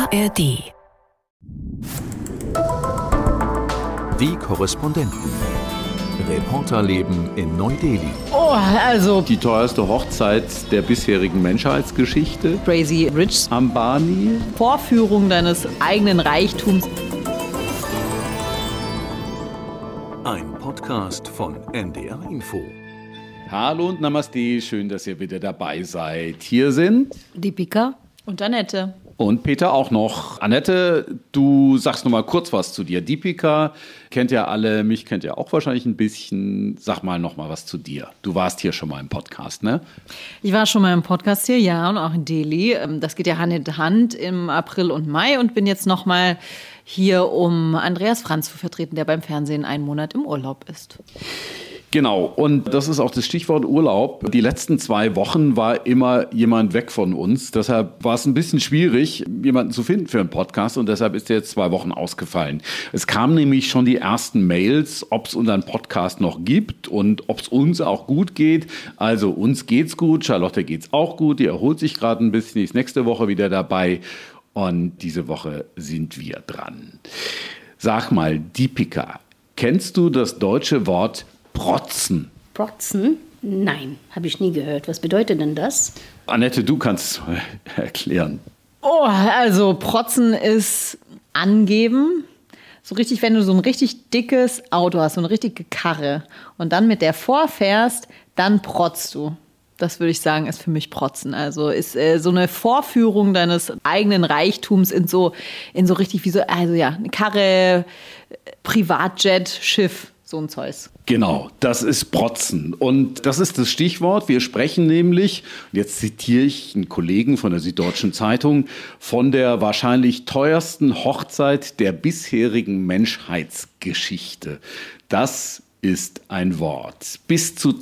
ARD. Die Korrespondenten. Reporterleben in Neu-Delhi. Die teuerste Hochzeit der bisherigen Menschheitsgeschichte. Crazy Rich. Ambani. Vorführung deines eigenen Reichtums. Ein Podcast von NDR Info. Hallo und Namaste, schön, dass ihr wieder dabei seid. Hier sind Deepika und Annette. Und Peter auch noch. Annette, du sagst noch mal kurz was zu dir. Deepika kennt ja alle, mich kennt ja auch wahrscheinlich ein bisschen. Sag mal noch mal was zu dir. Du warst hier schon mal im Podcast, ne? Ich war schon mal im Podcast hier, ja, und auch in Delhi. Das geht ja Hand in Hand im April und Mai und bin jetzt noch mal hier, um Andreas Franz zu vertreten, der beim Fernsehen einen Monat im Urlaub ist. Genau, und das ist auch das Stichwort Urlaub. Die letzten 2 Wochen war immer jemand weg von uns. Deshalb war es ein bisschen schwierig, jemanden zu finden für einen Podcast. Und deshalb ist er jetzt 2 Wochen ausgefallen. Es kamen nämlich schon die ersten Mails, ob es unseren Podcast noch gibt und ob es uns auch gut geht. Also uns geht's gut, Charlotte geht's auch gut. Die erholt sich gerade ein bisschen, die ist nächste Woche wieder dabei. Und diese Woche sind wir dran. Sag mal, Deepika, kennst du das deutsche Wort Protzen? Protzen? Nein, habe ich nie gehört. Was bedeutet denn das? Annette, du kannst es erklären. Protzen ist angeben. So richtig, wenn du so ein richtig dickes Auto hast, so eine richtige Karre und dann mit der vorfährst, dann protzt du. Das würde ich sagen, ist für mich Protzen. Also ist so eine Vorführung deines eigenen Reichtums in so richtig wie so, eine Karre, Privatjet, Schiff. So ein Zeus. Genau, das ist Protzen. Und das ist das Stichwort. Wir sprechen nämlich, jetzt zitiere ich einen Kollegen von der Süddeutschen Zeitung, von der wahrscheinlich teuersten Hochzeit der bisherigen Menschheitsgeschichte. Das ist ein Wort. Bis zu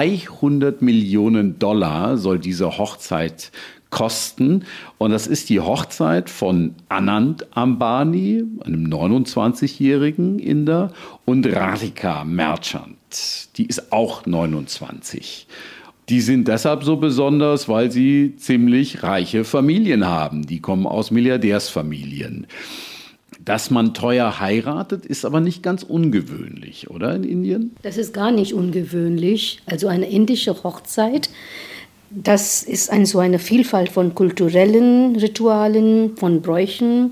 200 Millionen Dollar soll diese Hochzeit kosten. Und das ist die Hochzeit von Anand Ambani, einem 29-jährigen Inder, und Radhika Merchant. Die ist auch 29. Die sind deshalb so besonders, weil sie ziemlich reiche Familien haben. Die kommen aus Milliardärsfamilien. Dass man teuer heiratet, ist aber nicht ganz ungewöhnlich, oder in Indien? Das ist gar nicht ungewöhnlich. Also eine indische Hochzeit, das ist so eine Vielfalt von kulturellen Ritualen, von Bräuchen.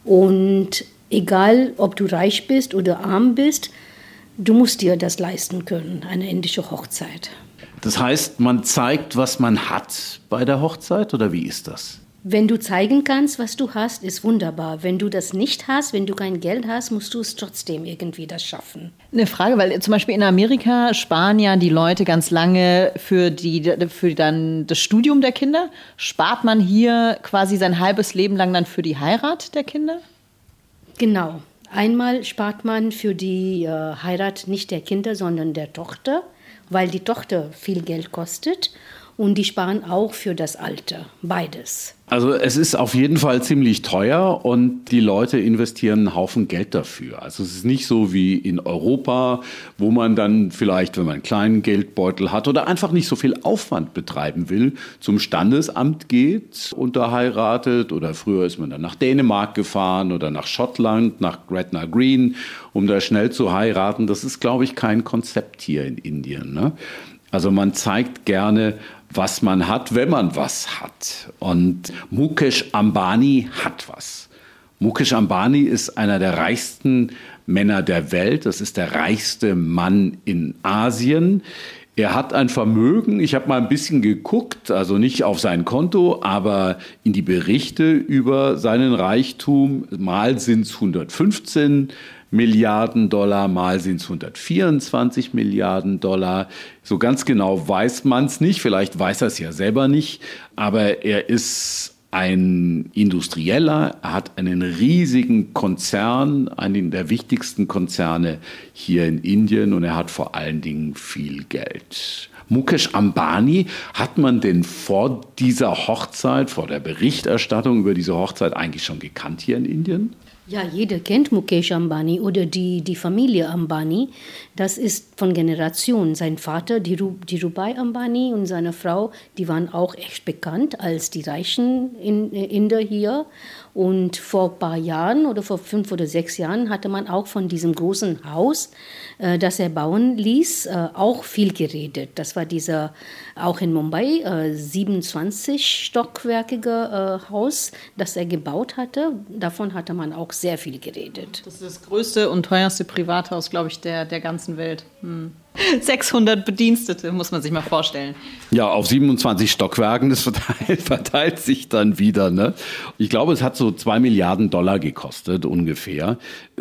Und egal, ob du reich bist oder arm bist, du musst dir das leisten können, eine indische Hochzeit. Das heißt, man zeigt, was man hat bei der Hochzeit, oder wie ist das? Wenn du zeigen kannst, was du hast, ist wunderbar. Wenn du das nicht hast, wenn du kein Geld hast, musst du es trotzdem irgendwie das schaffen. Eine Frage, weil zum Beispiel in Amerika sparen ja die Leute ganz lange für dann das Studium der Kinder. Spart man hier quasi sein halbes Leben lang dann für die Heirat der Kinder? Genau. Einmal spart man für die Heirat nicht der Kinder, sondern der Tochter, weil die Tochter viel Geld kostet. Und die sparen auch für das Alter, beides. Also es ist auf jeden Fall ziemlich teuer und die Leute investieren einen Haufen Geld dafür. Also es ist nicht so wie in Europa, wo man dann vielleicht, wenn man einen kleinen Geldbeutel hat oder einfach nicht so viel Aufwand betreiben will, zum Standesamt geht und da heiratet. Oder früher ist man dann nach Dänemark gefahren oder nach Schottland, nach Gretna Green, um da schnell zu heiraten. Das ist, glaube ich, kein Konzept hier in Indien, ne? Also man zeigt gerne, was man hat, wenn man was hat. Und Mukesh Ambani hat was. Mukesh Ambani ist einer der reichsten Männer der Welt. Das ist der reichste Mann in Asien. Er hat ein Vermögen, ich habe mal ein bisschen geguckt, also nicht auf sein Konto, aber in die Berichte über seinen Reichtum. Mal sind es 115 Milliarden Dollar, mal sind es 124 Milliarden Dollar. So ganz genau weiß man es nicht, vielleicht weiß er es ja selber nicht, aber er ist ein Industrieller, er hat einen riesigen Konzern, einen der wichtigsten Konzerne hier in Indien, und er hat vor allen Dingen viel Geld. Mukesh Ambani, hat man denn vor dieser Hochzeit, vor der Berichterstattung über diese Hochzeit eigentlich schon gekannt hier in Indien? Ja, jeder kennt Mukesh Ambani oder die Familie Ambani. Das ist von Generationen. Sein Vater, Dhirubhai Ambani, und seine Frau, die waren auch echt bekannt als die reichen Inder hier. Und vor ein paar Jahren oder vor 5 oder 6 Jahren hatte man auch von diesem großen Haus, das er bauen ließ, auch viel geredet. Das war dieser, auch in Mumbai, 27-stockwerkige Haus, das er gebaut hatte. Davon hatte man auch sehr viel geredet. Das ist das größte und teuerste Privathaus, glaube ich, der ganzen Welt. 600 Bedienstete, muss man sich mal vorstellen. Ja, auf 27 Stockwerken, das verteilt sich dann wieder. Ne? Ich glaube, es hat so $2 Milliarden gekostet, ungefähr.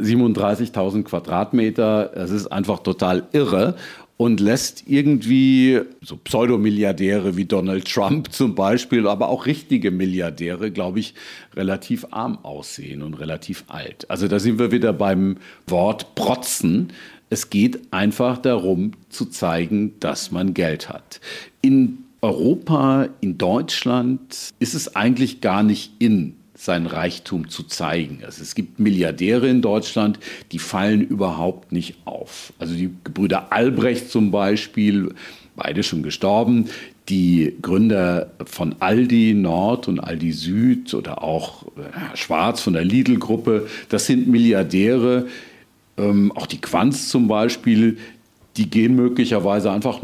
37.000 Quadratmeter, das ist einfach total irre. Und lässt irgendwie so Pseudomilliardäre wie Donald Trump zum Beispiel, aber auch richtige Milliardäre, glaube ich, relativ arm aussehen und relativ alt. Also da sind wir wieder beim Wort protzen. Es geht einfach darum, zu zeigen, dass man Geld hat. In Europa, in Deutschland ist es eigentlich gar nicht in, seinen Reichtum zu zeigen. Also es gibt Milliardäre in Deutschland, die fallen überhaupt nicht auf. Also die Gebrüder Albrecht zum Beispiel, beide schon gestorben, die Gründer von Aldi Nord und Aldi Süd oder auch Schwarz von der Lidl-Gruppe, das sind Milliardäre. Auch die Quanz zum Beispiel, die gehen möglicherweise einfach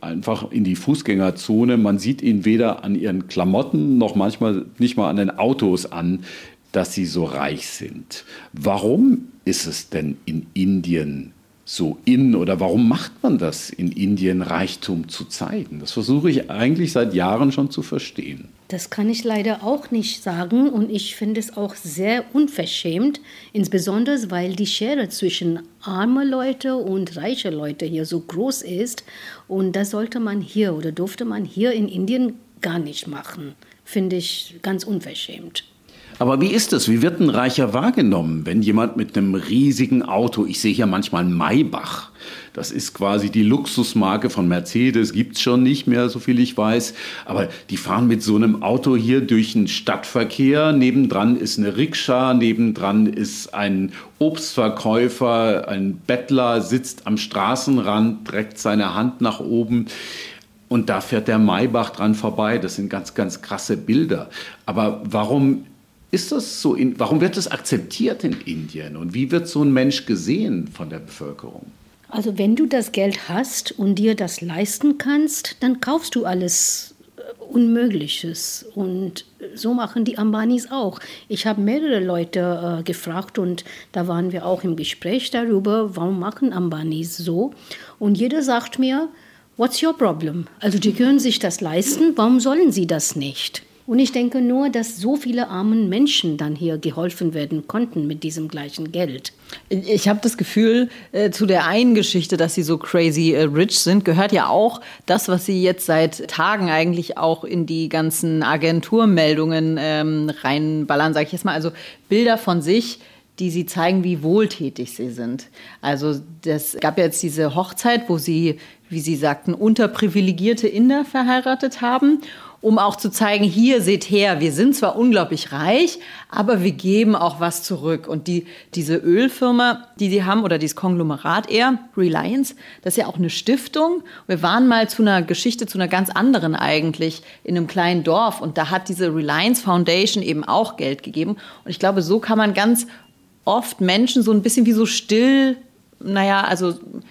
in die Fußgängerzone. Man sieht ihnen weder an ihren Klamotten noch manchmal nicht mal an den Autos an, dass sie so reich sind. Warum ist es denn in Indien so in oder warum macht man das in Indien, Reichtum zu zeigen? Das versuche ich eigentlich seit Jahren schon zu verstehen. Das kann ich leider auch nicht sagen und ich finde es auch sehr unverschämt, insbesondere weil die Schere zwischen armen Leute und reichen Leute hier so groß ist und das sollte man hier oder durfte man hier in Indien gar nicht machen, finde ich ganz unverschämt. Aber wie ist es? Wie wird ein Reicher wahrgenommen, wenn jemand mit einem riesigen Auto, ich sehe hier manchmal einen Maybach, das ist quasi die Luxusmarke von Mercedes, gibt es schon nicht mehr, so viel ich weiß, aber die fahren mit so einem Auto hier durch den Stadtverkehr, nebendran ist eine Rikscha, nebendran ist ein Obstverkäufer, ein Bettler, sitzt am Straßenrand, streckt seine Hand nach oben. Und da fährt der Maybach dran vorbei, das sind ganz, ganz krasse Bilder. Aber warum ist das so? Warum wird das akzeptiert in Indien? Und wie wird so ein Mensch gesehen von der Bevölkerung? Also wenn du das Geld hast und dir das leisten kannst, dann kaufst du alles Unmögliches. Und so machen die Ambanis auch. Ich habe mehrere Leute gefragt und da waren wir auch im Gespräch darüber, warum machen Ambanis so? Und jeder sagt mir, what's your problem? Also die können sich das leisten, warum sollen sie das nicht? Und ich denke nur, dass so viele armen Menschen dann hier geholfen werden konnten mit diesem gleichen Geld. Ich habe das Gefühl, zu der einen Geschichte, dass sie so crazy rich sind, gehört ja auch das, was sie jetzt seit Tagen eigentlich auch in die ganzen Agenturmeldungen reinballern, sage ich jetzt mal. Also Bilder von sich, die sie zeigen, wie wohltätig sie sind. Also es gab ja jetzt diese Hochzeit, wo sie, wie sie sagten, unterprivilegierte Inder verheiratet haben, um auch zu zeigen, hier, seht her, wir sind zwar unglaublich reich, aber wir geben auch was zurück. Und diese Ölfirma, die sie haben, oder dieses Konglomerat eher, Reliance, das ist ja auch eine Stiftung. Wir waren mal zu einer Geschichte, zu einer ganz anderen eigentlich, in einem kleinen Dorf. Und da hat diese Reliance Foundation eben auch Geld gegeben. Und ich glaube, so kann man ganz oft Menschen so ein bisschen wie so still, also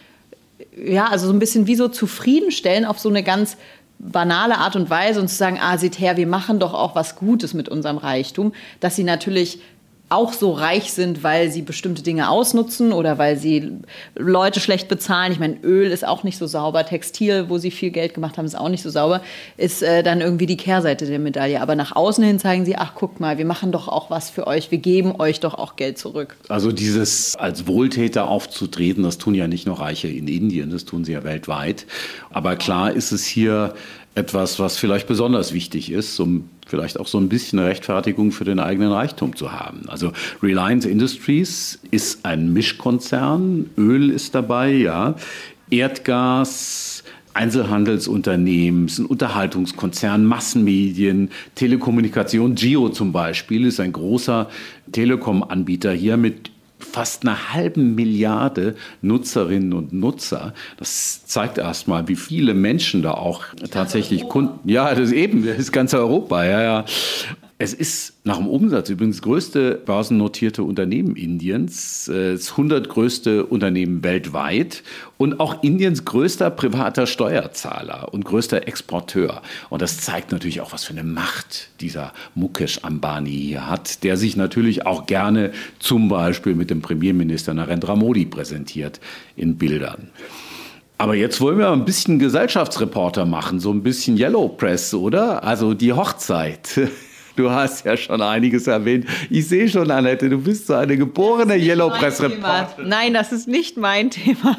so ein bisschen wie so zufriedenstellen auf so eine ganz banale Art und Weise und zu sagen, seht her, wir machen doch auch was Gutes mit unserem Reichtum, dass sie natürlich auch so reich sind, weil sie bestimmte Dinge ausnutzen oder weil sie Leute schlecht bezahlen. Ich meine, Öl ist auch nicht so sauber, Textil, wo sie viel Geld gemacht haben, ist auch nicht so sauber, ist dann irgendwie die Kehrseite der Medaille. Aber nach außen hin zeigen sie, ach, guck mal, wir machen doch auch was für euch, wir geben euch doch auch Geld zurück. Also dieses als Wohltäter aufzutreten, das tun ja nicht nur Reiche in Indien, das tun sie ja weltweit. Aber klar ist es hier etwas, was vielleicht besonders wichtig ist, um vielleicht auch so ein bisschen Rechtfertigung für den eigenen Reichtum zu haben. Also Reliance Industries ist ein Mischkonzern, Öl ist dabei, ja, Erdgas, Einzelhandelsunternehmen, ein Unterhaltungskonzern, Massenmedien, Telekommunikation. Jio zum Beispiel ist ein großer Telekom-Anbieter hier mit fast 1/2 Milliarde Nutzerinnen und Nutzer. Das zeigt erstmal, wie viele Menschen da auch tatsächlich Kunden. Ja, das ist ganz Europa. Ja. Es ist nach dem Umsatz übrigens das größte börsennotierte Unternehmen Indiens, das 100 größte Unternehmen weltweit und auch Indiens größter privater Steuerzahler und größter Exporteur. Und das zeigt natürlich auch, was für eine Macht dieser Mukesh Ambani hier hat, der sich natürlich auch gerne zum Beispiel mit dem Premierminister Narendra Modi präsentiert in Bildern. Aber jetzt wollen wir ein bisschen Gesellschaftsreporter machen, so ein bisschen Yellow Press, oder? Also die Hochzeit. Du hast ja schon einiges erwähnt. Ich sehe schon, Annette, du bist so eine geborene Yellow Press-Reporterin. Nein, das ist nicht mein Thema.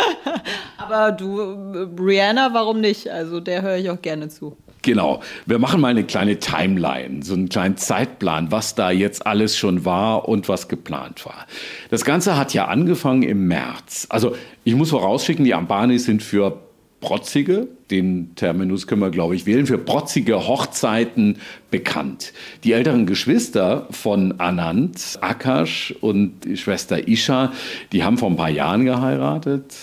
Aber du, Rihanna, warum nicht? Also der höre ich auch gerne zu. Genau. Wir machen mal eine kleine Timeline, so einen kleinen Zeitplan, was da jetzt alles schon war und was geplant war. Das Ganze hat ja angefangen im März. Also ich muss vorausschicken, die Ambanis sind für protzige, den Terminus können wir, glaube ich, wählen, für protzige Hochzeiten bekannt. Die älteren Geschwister von Anand, Akash und die Schwester Isha, die haben vor ein paar Jahren geheiratet,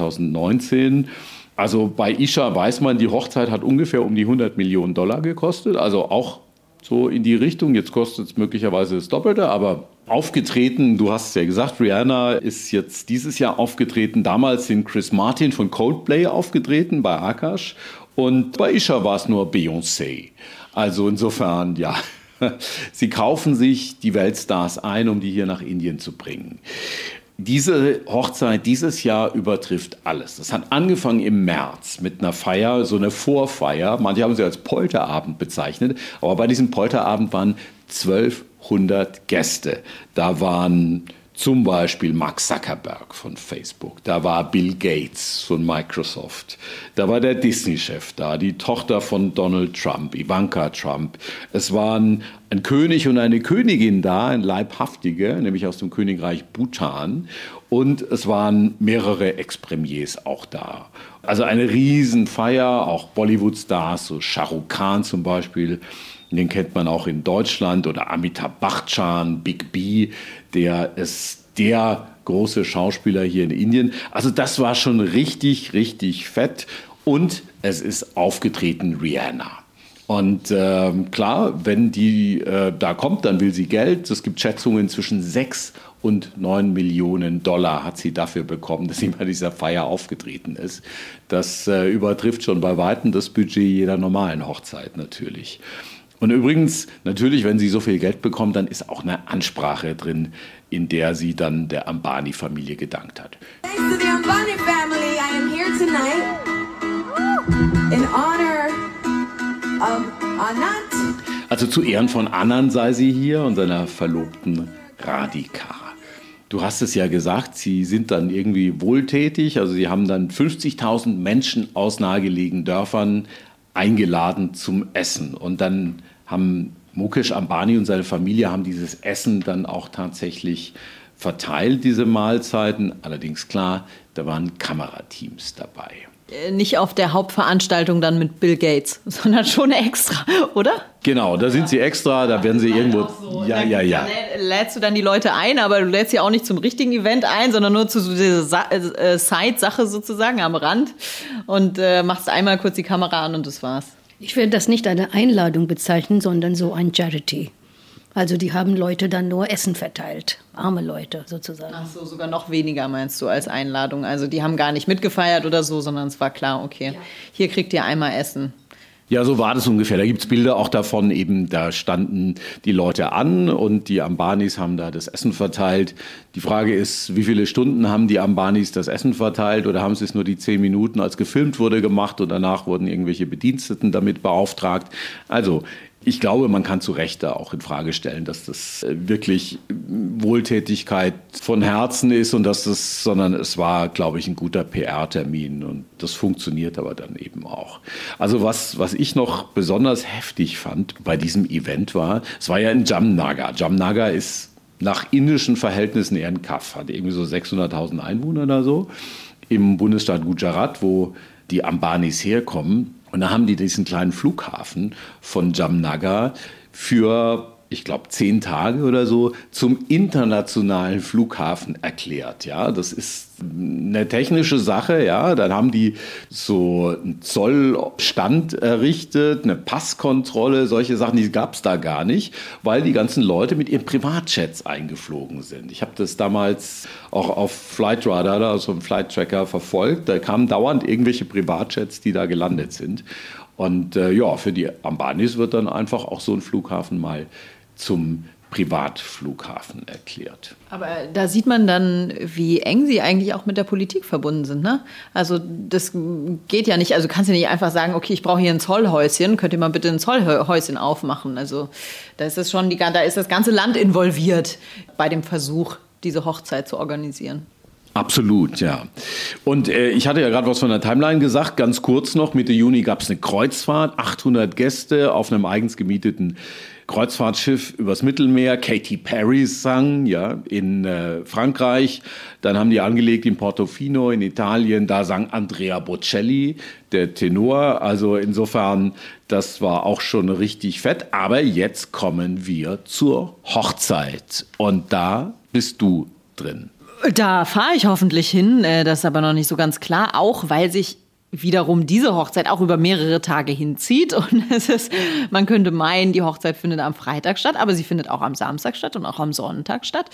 2019. Also bei Isha weiß man, die Hochzeit hat ungefähr um die $100 Millionen gekostet, also auch so in die Richtung. Jetzt kostet es möglicherweise das Doppelte, aber aufgetreten, du hast es ja gesagt, Rihanna ist jetzt dieses Jahr aufgetreten. Damals sind Chris Martin von Coldplay aufgetreten bei Akash und bei Isha war es nur Beyoncé. Also insofern, ja, sie kaufen sich die Weltstars ein, um die hier nach Indien zu bringen. Diese Hochzeit dieses Jahr übertrifft alles. Das hat angefangen im März mit einer Feier, so eine Vorfeier. Manche haben sie als Polterabend bezeichnet. Aber bei diesem Polterabend waren 1200 Gäste. Da waren zum Beispiel Mark Zuckerberg von Facebook, da war Bill Gates von Microsoft, da war der Disney-Chef da, die Tochter von Donald Trump, Ivanka Trump. Es waren ein König und eine Königin da, ein Leibhaftige, nämlich aus dem Königreich Bhutan. Und es waren mehrere Ex-Premiers auch da. Also eine Riesenfeier, auch Bollywood-Stars, so Shah Rukh Khan zum Beispiel. Den kennt man auch in Deutschland, oder Amitabh Bachchan, Big B, der ist der große Schauspieler hier in Indien. Also das war schon richtig, richtig fett. Und es ist aufgetreten Rihanna. Und klar, wenn die da kommt, dann will sie Geld. Es gibt Schätzungen zwischen 6 und 9 Millionen Dollar hat sie dafür bekommen, dass sie bei dieser Feier aufgetreten ist. Das übertrifft schon bei weitem das Budget jeder normalen Hochzeit natürlich. Und übrigens, natürlich, wenn sie so viel Geld bekommt, dann ist auch eine Ansprache drin, in der sie dann der Ambani-Familie gedankt hat. Thanks to the Ambani family, I am here tonight in honor of Anand. Also zu Ehren von Anand sei sie hier und seiner Verlobten Radhika. Du hast es ja gesagt, sie sind dann irgendwie wohltätig. Also sie haben dann 50.000 Menschen aus nahegelegenen Dörfern eingeladen zum Essen. Und dann haben Mukesh Ambani und seine Familie haben dieses Essen dann auch tatsächlich verteilt, diese Mahlzeiten. Allerdings klar, da waren Kamerateams dabei. Nicht auf der Hauptveranstaltung dann mit Bill Gates, sondern schon extra, oder? Genau, da sind sie extra, da werden sie irgendwo... So. Ja. Lädst du dann die Leute ein, aber du lädst sie auch nicht zum richtigen Event ein, sondern nur zu so dieser Side-Sache sozusagen am Rand und machst einmal kurz die Kamera an und das war's. Ich würde das nicht eine Einladung bezeichnen, sondern so ein Charity. Also die haben Leute dann nur Essen verteilt, arme Leute sozusagen. Ach so, sogar noch weniger meinst du als Einladung. Also die haben gar nicht mitgefeiert oder so, sondern es war klar, okay, hier kriegt ihr einmal Essen. Ja, so war das ungefähr. Da gibt es Bilder auch davon, eben da standen die Leute an und die Ambanis haben da das Essen verteilt. Die Frage ist, wie viele Stunden haben die Ambanis das Essen verteilt oder haben sie es nur die 10 Minuten, als gefilmt wurde, gemacht und danach wurden irgendwelche Bediensteten damit beauftragt? Also ich glaube, man kann zu Recht da auch in Frage stellen, dass das wirklich Wohltätigkeit von Herzen ist und sondern es war, glaube ich, ein guter PR-Termin und das funktioniert aber dann eben auch. Also was ich noch besonders heftig fand bei diesem Event war, es war ja in Jamnagar. Jamnagar ist nach indischen Verhältnissen eher ein Kaff, hat irgendwie so 600.000 Einwohner oder so, im Bundesstaat Gujarat, wo die Ambanis herkommen. Und da haben die diesen kleinen Flughafen von Jamnagar für, ich glaube, 10 Tage oder so zum internationalen Flughafen erklärt. Ja, das ist eine technische Sache. Ja, dann haben die so einen Zollstand errichtet, eine Passkontrolle, solche Sachen, die gab es da gar nicht, weil die ganzen Leute mit ihren Privatjets eingeflogen sind. Ich habe das damals auch auf Flightradar, also im Flight Tracker, verfolgt. Da kamen dauernd irgendwelche Privatjets, die da gelandet sind. Und für die Ambanis wird dann einfach auch so ein Flughafen mal zum Privatflughafen erklärt. Aber da sieht man dann, wie eng sie eigentlich auch mit der Politik verbunden sind, ne? Also das geht ja nicht, also kannst du nicht einfach sagen, okay, ich brauche hier ein Zollhäuschen, könnt ihr mal bitte ein Zollhäuschen aufmachen? Also da ist das ganze Land involviert bei dem Versuch, diese Hochzeit zu organisieren. Absolut, ja. Und ich hatte ja gerade was von der Timeline gesagt, ganz kurz noch, Mitte Juni gab es eine Kreuzfahrt, 800 Gäste auf einem eigens gemieteten Kreuzfahrtschiff übers Mittelmeer. Katy Perry sang, ja, in Frankreich. Dann haben die angelegt in Portofino in Italien. Da sang Andrea Bocelli, der Tenor. Also insofern, das war auch schon richtig fett. Aber jetzt kommen wir zur Hochzeit. Und da bist du drin. Da fahre ich hoffentlich hin. Das ist aber noch nicht so ganz klar. Auch weil sich wiederum diese Hochzeit auch über mehrere Tage hinzieht. Und man könnte meinen, die Hochzeit findet am Freitag statt, aber sie findet auch am Samstag statt und auch am Sonntag statt.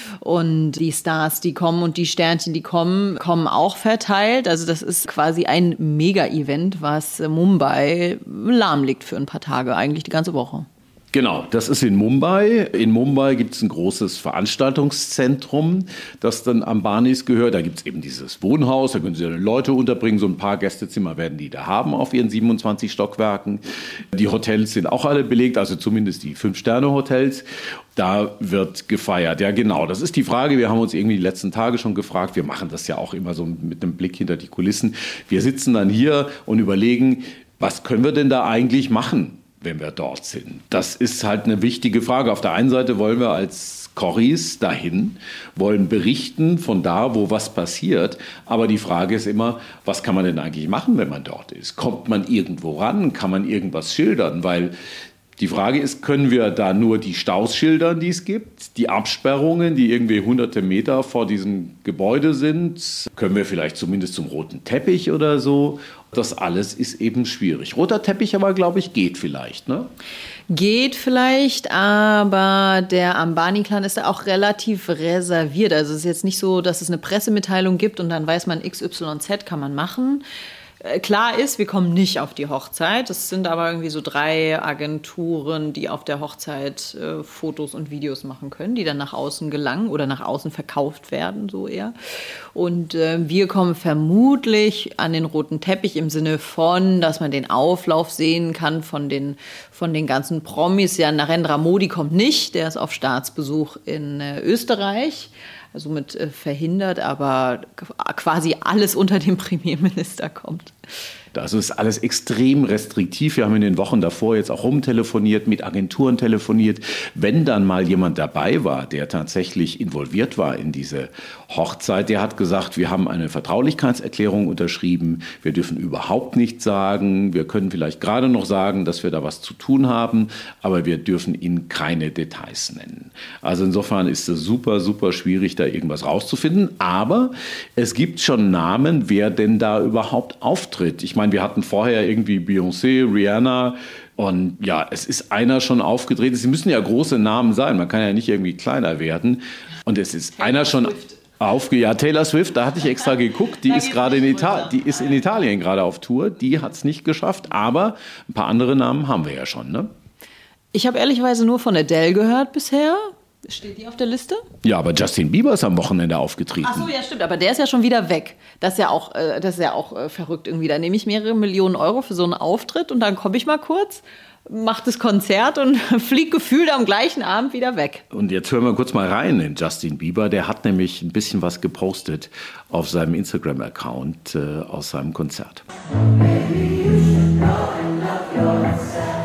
Und die Stars, die kommen und die Sternchen, die kommen auch verteilt. Also das ist quasi ein Mega-Event, was Mumbai lahmlegt für ein paar Tage, eigentlich die ganze Woche. Genau, das ist in Mumbai. In Mumbai gibt es ein großes Veranstaltungszentrum, das dann Ambanis gehört. Da gibt es eben dieses Wohnhaus, da können sie Leute unterbringen. So ein paar Gästezimmer werden die da haben auf ihren 27 Stockwerken. Die Hotels sind auch alle belegt, also zumindest die 5-Sterne-Hotels. Da wird gefeiert. Ja, genau, das ist die Frage. Wir haben uns irgendwie die letzten Tage schon gefragt. Wir machen das ja auch immer so mit einem Blick hinter die Kulissen. Wir sitzen dann hier und überlegen, was können wir denn da eigentlich machen, wenn wir dort sind? Das ist halt eine wichtige Frage. Auf der einen Seite wollen wir als Corris dahin, wollen berichten von da, wo was passiert. Aber die Frage ist immer, was kann man denn eigentlich machen, wenn man dort ist? Kommt man irgendwo ran? Kann man irgendwas schildern? Weil die Frage ist, können wir da nur die Staus schildern, die es gibt, die Absperrungen, die irgendwie hunderte Meter vor diesem Gebäude sind? Können wir vielleicht zumindest zum roten Teppich oder so? Das alles ist eben schwierig. Roter Teppich aber, glaube ich, geht vielleicht, ne? Geht vielleicht, aber der Ambani-Clan ist da auch relativ reserviert. Also es ist jetzt nicht so, dass es eine Pressemitteilung gibt und dann weiß man, XYZ kann man machen. Klar ist, wir kommen nicht auf die Hochzeit. Es sind aber irgendwie so 3 Agenturen, die auf der Hochzeit Fotos und Videos machen können, die dann nach außen gelangen oder nach außen verkauft werden, so eher. Und wir kommen vermutlich an den roten Teppich im Sinne von, dass man den Auflauf sehen kann von den ganzen Promis. Ja, Narendra Modi kommt nicht, der ist auf Staatsbesuch in Österreich. Somit verhindert, aber quasi alles unter dem Premierminister kommt. Das ist alles extrem restriktiv. Wir haben in den Wochen davor jetzt auch rumtelefoniert, mit Agenturen telefoniert. Wenn dann mal jemand dabei war, der tatsächlich involviert war in diese Hochzeit, der hat gesagt, wir haben eine Vertraulichkeitserklärung unterschrieben. Wir dürfen überhaupt nichts sagen. Wir können vielleicht gerade noch sagen, dass wir da was zu tun haben, aber wir dürfen Ihnen keine Details nennen. Also insofern ist es super, super schwierig, da irgendwas rauszufinden. Aber es gibt schon Namen, wer denn da überhaupt auftritt. Ich meine, wir hatten vorher irgendwie Beyoncé, Rihanna und ja, es ist einer schon aufgetreten. Sie müssen ja große Namen sein, man kann ja nicht irgendwie kleiner werden. Und es ist einer schon Taylor Swift, da hatte ich extra geguckt, die ist gerade in Italien gerade auf Tour, die hat es nicht geschafft, aber ein paar andere Namen haben wir ja schon, ne? Ich habe ehrlicherweise nur von Adele gehört bisher. Steht die auf der Liste? Ja, aber Justin Bieber ist am Wochenende aufgetreten. Ach so, ja, stimmt. Aber der ist ja schon wieder weg. Das ist ja auch verrückt irgendwie. Da nehme ich mehrere Millionen Euro für so einen Auftritt und dann komme ich mal kurz, mache das Konzert und fliege gefühlt am gleichen Abend wieder weg. Und jetzt hören wir kurz mal rein in Justin Bieber. Der hat nämlich ein bisschen was gepostet auf seinem Instagram-Account aus seinem Konzert. Maybe you should go and love yourself.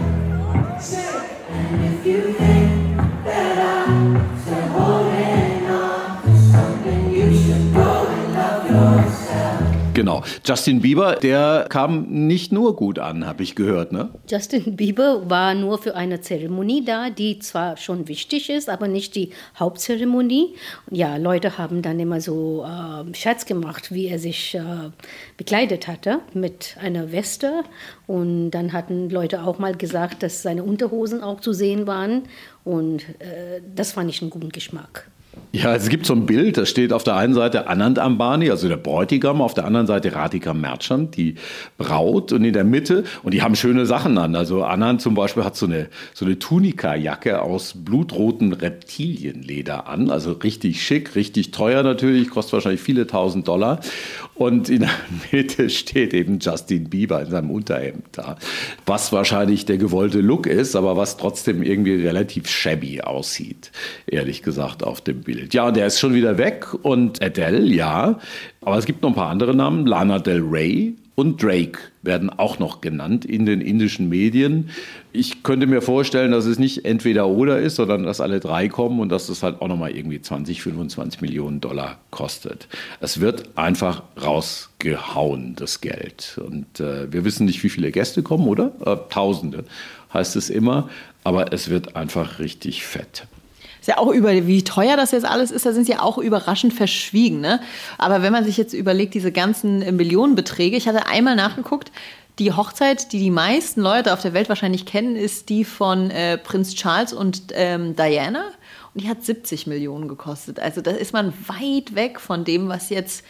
And if you think that I'm still holding on to something, you should go and love yourself. Genau. Justin Bieber, der kam nicht nur gut an, habe ich gehört, ne? Justin Bieber war nur für eine Zeremonie da, die zwar schon wichtig ist, aber nicht die Hauptzeremonie. Ja, Leute haben dann immer so Scherz gemacht, wie er sich bekleidet hatte mit einer Weste. Und dann hatten Leute auch mal gesagt, dass seine Unterhosen auch zu sehen waren. Und das fand ich einen guten Geschmack. Ja, es gibt so ein Bild, da steht auf der einen Seite Anand Ambani, also der Bräutigam, auf der anderen Seite Radhika Merchant, die Braut, und in der Mitte, und die haben schöne Sachen an. Also Anand zum Beispiel hat so eine Tunika-Jacke aus blutrotem Reptilienleder an, also richtig schick, richtig teuer natürlich, kostet wahrscheinlich viele $1000. Und in der Mitte steht eben Justin Bieber in seinem Unterhemd da, was wahrscheinlich der gewollte Look ist, aber was trotzdem irgendwie relativ shabby aussieht, ehrlich gesagt, auf dem Bild. Ja, und der ist schon wieder weg, und Adele, ja, aber es gibt noch ein paar andere Namen. Lana Del Rey und Drake werden auch noch genannt in den indischen Medien. Ich könnte mir vorstellen, dass es nicht entweder oder ist, sondern dass alle drei kommen und dass das halt auch nochmal irgendwie 20-25 Millionen Dollar kostet. Es wird einfach rausgehauen, das Geld. Und wir wissen nicht, wie viele Gäste kommen, oder? Tausende heißt es immer, aber es wird einfach richtig fett. Ist ja auch wie teuer das jetzt alles ist, da sind sie ja auch überraschend verschwiegen. Ne? Aber wenn man sich jetzt überlegt, diese ganzen Millionenbeträge, ich hatte einmal nachgeguckt, die Hochzeit, die die meisten Leute auf der Welt wahrscheinlich kennen, ist die von Prinz Charles und Diana. Und die hat 70 Millionen gekostet. Also da ist man weit weg von dem, was jetzt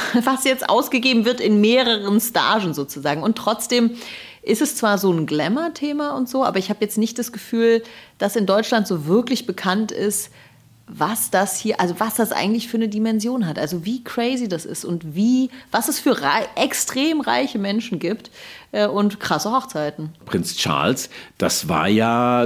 ausgegeben wird in mehreren Stagen sozusagen. Und trotzdem ist es zwar so ein Glamour-Thema und so, aber ich habe jetzt nicht das Gefühl, dass in Deutschland so wirklich bekannt ist, was das eigentlich für eine Dimension hat. Also wie crazy das ist und was es für extrem reiche Menschen gibt und krasse Hochzeiten. Prinz Charles, das war ja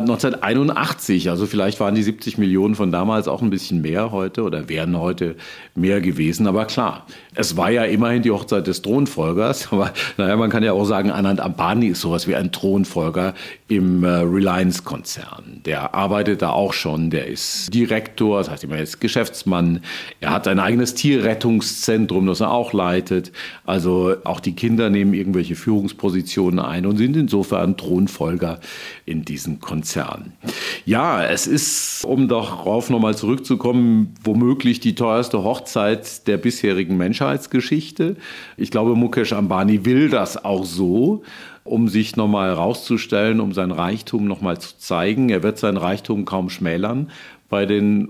1981, also vielleicht waren die 70 Millionen von damals auch ein bisschen mehr heute oder wären heute mehr gewesen, aber klar, es war ja immerhin die Hochzeit des Thronfolgers, aber naja, man kann ja auch sagen, Anand Ambani ist sowas wie ein Thronfolger im Reliance-Konzern. Der arbeitet da auch schon, der ist Direktor, das heißt immer, er ist Geschäftsmann, er hat ein eigenes Tierrettungszentrum, das er auch leitet, also auch die Kinder nehmen irgendwelche Führungspositionen ein und sind insofern Thronfolger in diesem Konzern. Ja, es ist, um darauf nochmal zurückzukommen, womöglich die teuerste Hochzeit der bisherigen Menschheitsgeschichte. Ich glaube, Mukesh Ambani will das auch so, um sich nochmal herauszustellen, um sein Reichtum nochmal zu zeigen. Er wird sein Reichtum kaum schmälern. Bei den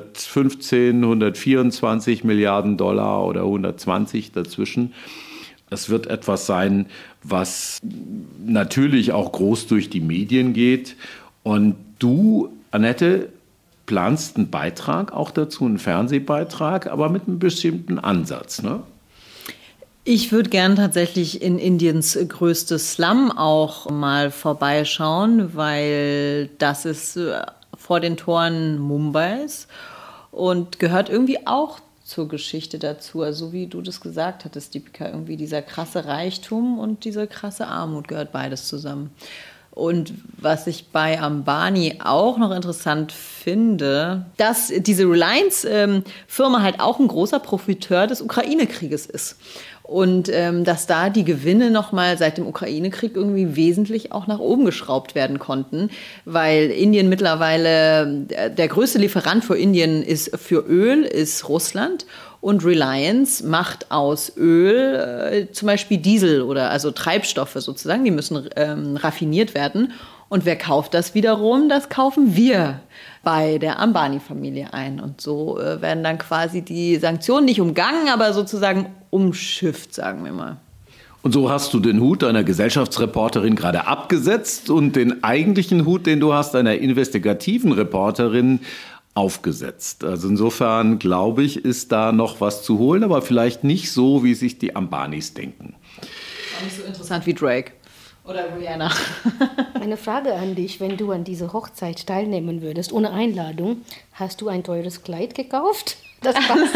115, 124 Milliarden Dollar oder 120 dazwischen. Es wird etwas sein, was natürlich auch groß durch die Medien geht. Und du, Annette, planst einen Beitrag auch dazu, einen Fernsehbeitrag, aber mit einem bestimmten Ansatz, ne? Ich würde gern tatsächlich in Indiens größtes Slum auch mal vorbeischauen, weil das ist vor den Toren Mumbais und gehört irgendwie auch zur Geschichte dazu. Also wie du das gesagt hattest, Deepika, irgendwie dieser krasse Reichtum und diese krasse Armut gehört beides zusammen. Und was ich bei Ambani auch noch interessant finde, dass diese Reliance-Firma halt auch ein großer Profiteur des Ukraine-Krieges ist. Und dass da die Gewinne nochmal seit dem Ukraine-Krieg irgendwie wesentlich auch nach oben geschraubt werden konnten, weil Indien mittlerweile, der größte Lieferant für Indien für Öl ist Russland. Und Reliance macht aus Öl zum Beispiel Diesel oder also Treibstoffe sozusagen, die müssen raffiniert werden. Und wer kauft das wiederum? Das kaufen wir bei der Ambani-Familie ein. Und so werden dann quasi die Sanktionen nicht umgangen, aber sozusagen umschifft, sagen wir mal. Und so hast du den Hut deiner Gesellschaftsreporterin gerade abgesetzt und den eigentlichen Hut, den du hast, einer investigativen Reporterin, aufgesetzt. Also insofern, glaube ich, ist da noch was zu holen, aber vielleicht nicht so, wie sich die Ambanis denken. Auch nicht so interessant wie Drake oder Rihanna. Eine Frage an dich, wenn du an dieser Hochzeit teilnehmen würdest, ohne Einladung, hast du ein teures Kleid gekauft? Das passt.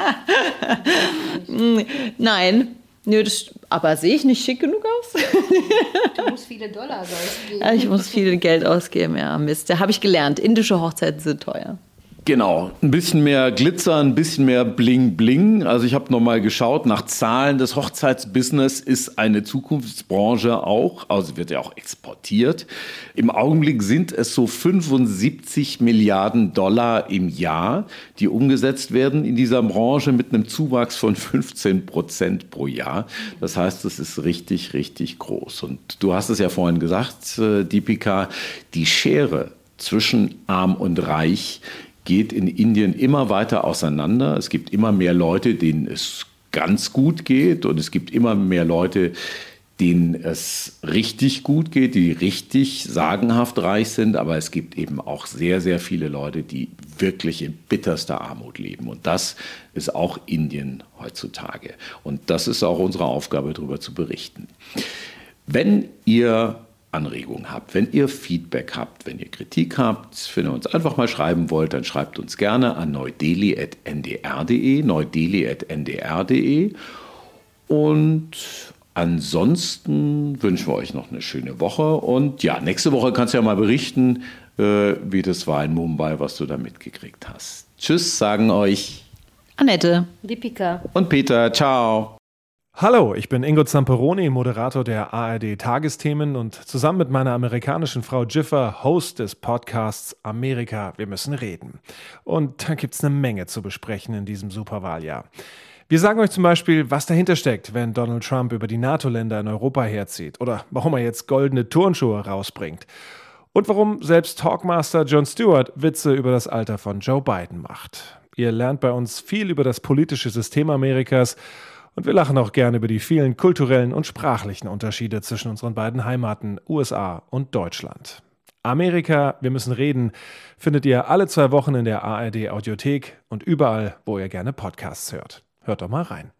Nein. Nö, aber sehe ich nicht schick genug aus? Du musst viele Dollars ausgeben. Ja, ich muss viel Geld ausgeben, ja, Mist. Da habe ich gelernt, indische Hochzeiten sind teuer. Genau, ein bisschen mehr Glitzer, ein bisschen mehr Bling Bling. Also ich habe nochmal geschaut, nach Zahlen, das Hochzeitsbusiness ist eine Zukunftsbranche auch, also wird ja auch exportiert. Im Augenblick sind es so 75 Milliarden Dollar im Jahr, die umgesetzt werden in dieser Branche mit einem Zuwachs von 15% pro Jahr. Das heißt, es ist richtig, richtig groß. Und du hast es ja vorhin gesagt, Deepika, die Schere zwischen Arm und Reich geht in Indien immer weiter auseinander. Es gibt immer mehr Leute, denen es ganz gut geht und es gibt immer mehr Leute, denen es richtig gut geht, die richtig sagenhaft reich sind. Aber es gibt eben auch sehr, sehr viele Leute, die wirklich in bitterster Armut leben. Und das ist auch Indien heutzutage. Und das ist auch unsere Aufgabe, darüber zu berichten. Wenn ihr Anregungen habt, wenn ihr Feedback habt, wenn ihr Kritik habt, wenn ihr uns einfach mal schreiben wollt, dann schreibt uns gerne an neudeli@ndr.de, neudeli@ndr.de. Und ansonsten wünschen wir euch noch eine schöne Woche. Und ja, nächste Woche kannst du ja mal berichten, wie das war in Mumbai, was du da mitgekriegt hast. Tschüss, sagen euch Annette, Deepika und Peter. Ciao. Hallo, ich bin Ingo Zamperoni, Moderator der ARD-Tagesthemen und zusammen mit meiner amerikanischen Frau Jiffer Host des Podcasts Amerika, wir müssen reden. Und da gibt's eine Menge zu besprechen in diesem Superwahljahr. Wir sagen euch zum Beispiel, was dahinter steckt, wenn Donald Trump über die NATO-Länder in Europa herzieht oder warum er jetzt goldene Turnschuhe rausbringt. Und warum selbst Talkmaster Jon Stewart Witze über das Alter von Joe Biden macht. Ihr lernt bei uns viel über das politische System Amerikas. Und wir lachen auch gerne über die vielen kulturellen und sprachlichen Unterschiede zwischen unseren beiden Heimaten, USA und Deutschland. Amerika, wir müssen reden, findet ihr alle 2 Wochen in der ARD Audiothek und überall, wo ihr gerne Podcasts hört. Hört doch mal rein.